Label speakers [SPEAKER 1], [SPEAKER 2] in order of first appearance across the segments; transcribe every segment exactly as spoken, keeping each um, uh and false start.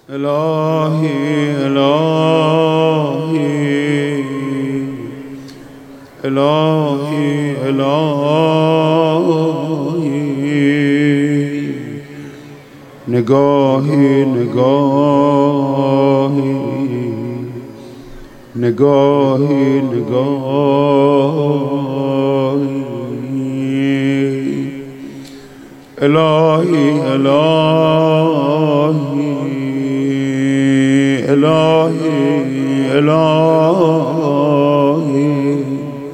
[SPEAKER 1] الهی الهی الهی الهی نگاهی نگاهی نگاهی نگاهی الهی الهی الهی الهی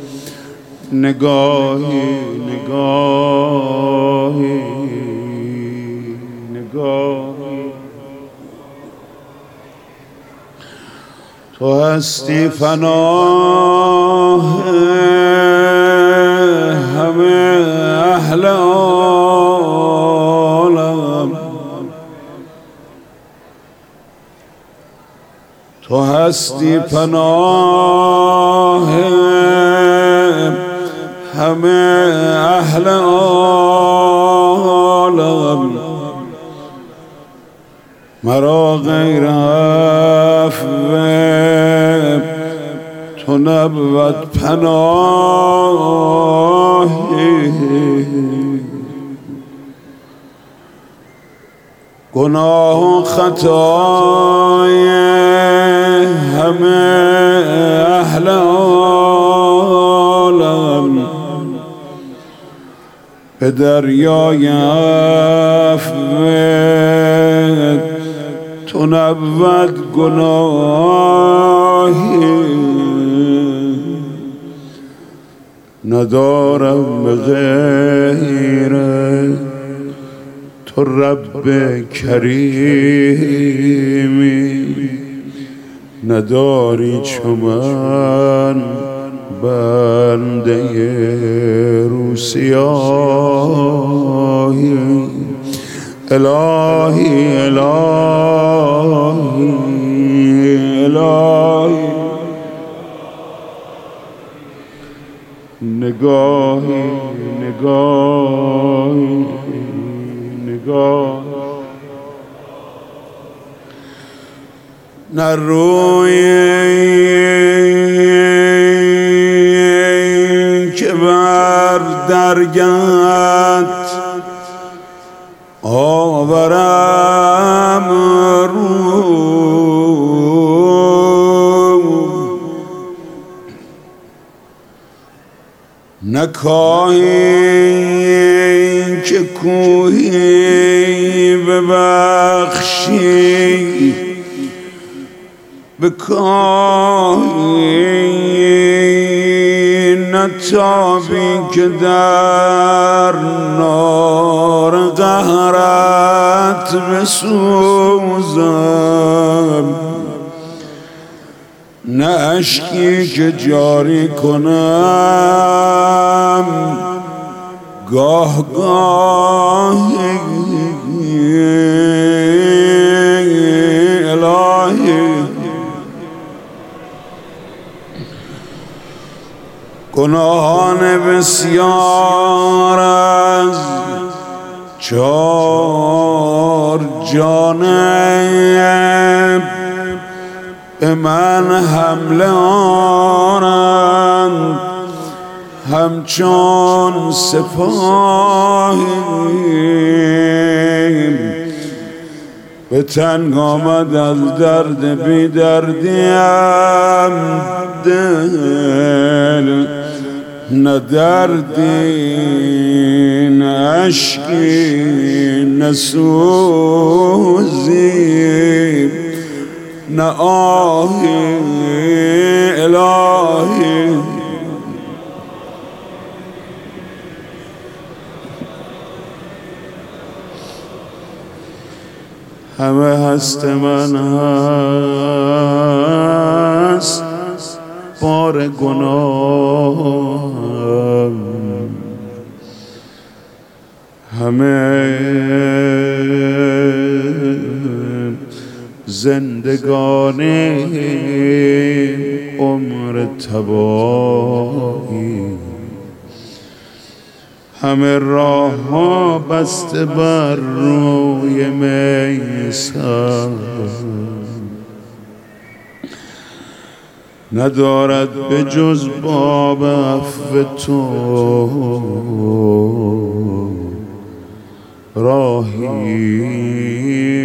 [SPEAKER 1] نگاهی نگاهی نگاهی تو هستی پناه همه اهل عالم، تو هستی پناه همه اهل عالم، مرا غیر عفو تو نبود پناهی، گناه و خطای همه اهل عالم به دریای عفوت تو نبود گناهی، ندارم به غیرت تو رب کریمی، نداری چو من بنده روسیاهی، الهی الهی الهی نگاهی نگاهی نگاه نه روی که بر درگت آورم رو، نه کاهی که کوهی ببخشی، بکاهی نه تابی که در نار قهرت بسوزم، نه اشکی که جاری کنم گاه گاهی، الهی گناهان بسیار از چار جانب به من حمله آرند، همچون سپاهی به تنگ آمد از درد بی دردیم دل، نه دردی نه اشکی نه سوزی نه آهی، الهی همه هست من هست بار گناهم، همه زندگان عمر تباهی، همه راه ها بسته بر روی میسر، ندارد به جز باب عفو تو راهی